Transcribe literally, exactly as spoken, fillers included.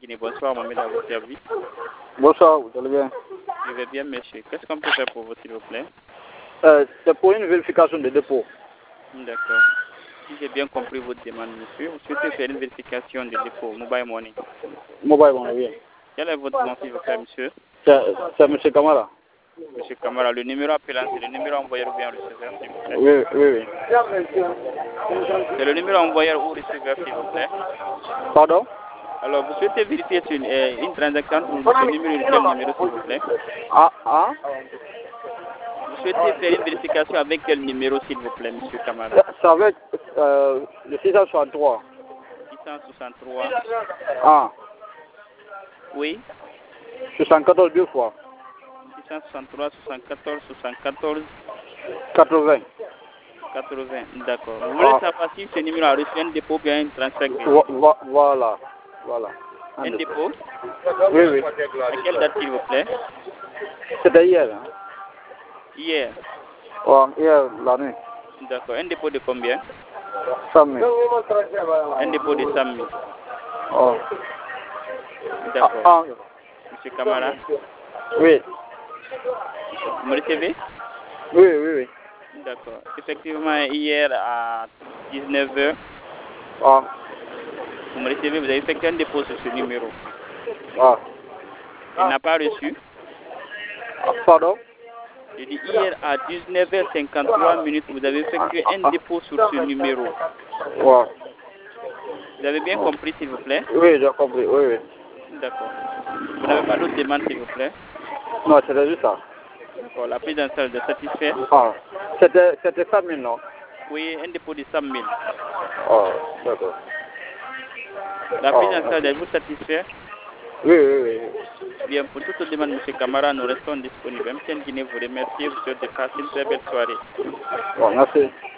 Guinée. Bonsoir, Mohamed à votre service. Bonsoir, vous allez bien? Je vais bien, monsieur. Qu'est-ce qu'on peut faire pour vous, s'il vous plaît? euh, C'est pour une vérification de dépôt. D'accord. Si j'ai bien compris votre demande, monsieur, vous souhaitez faire une vérification de dépôt Mobile Money. Mobile Money, oui. Quel est votre nom, s'il vous plaît, monsieur? C'est M. Kamara. Monsieur Kamara, le numéro appelant, c'est le numéro envoyeur ou bien receveur, s'il vous plaît? Oui, oui, oui. C'est le numéro envoyeur ou receveur, s'il vous plaît? Pardon? Alors, vous souhaitez vérifier sur une, euh, une transaction pour ce numéro, quel numéro, s'il vous plaît? Ah, ah? Vous souhaitez faire une vérification avec quel numéro, s'il vous plaît, monsieur Kamara? C'est avec euh, le six cent soixante-trois. six cent soixante-trois. Ah, Oui. soixante-quatorze deux fois. six cent soixante-trois, soixante-quatorze, soixante-quatorze. quatre-vingts. quatre-vingts, d'accord. Vous voulez Ah. savoir si ce numéro a reçu un dépôt ou bien un transfert? Vo- vo- Voilà, voilà. Un dépôt? Oui, oui. À quelle date, s'il vous plaît? C'était hier. Hein? Hier. Ouais, hier, la nuit. D'accord. Un dépôt de combien? cent mille. Un dépôt de cent mille. Oh. D'accord. Ah, Monsieur Kamara, oui. vous me recevez? Oui, oui, oui. D'accord. Effectivement, hier à dix-neuf heures, Ah, vous me recevez, vous avez effectué un dépôt sur ce numéro. ah. Il n'a pas reçu. Pardon? Je dis hier à dix-neuf heures cinquante-trois minutes, vous avez effectué un dépôt sur ce numéro. Ouais. Vous avez bien compris, s'il vous plaît? Oui, j'ai compris, oui, oui. D'accord. Vous n'avez pas d'autres demandes, s'il vous plaît? Non, c'était juste ça. D'accord. La prise en charge de satisfait? Ah, c'était c'était cent mille, non? Oui, un dépôt de cent mille. Ah, d'accord. La prise en Ah, charge, êtes-vous satisfait? oui, oui, oui. Bien, pour toute demande, M. Kamara, nous restons disponibles. M T N Guinée vous remercie. Vous souhaite de passer une très belle soirée. Bon, merci.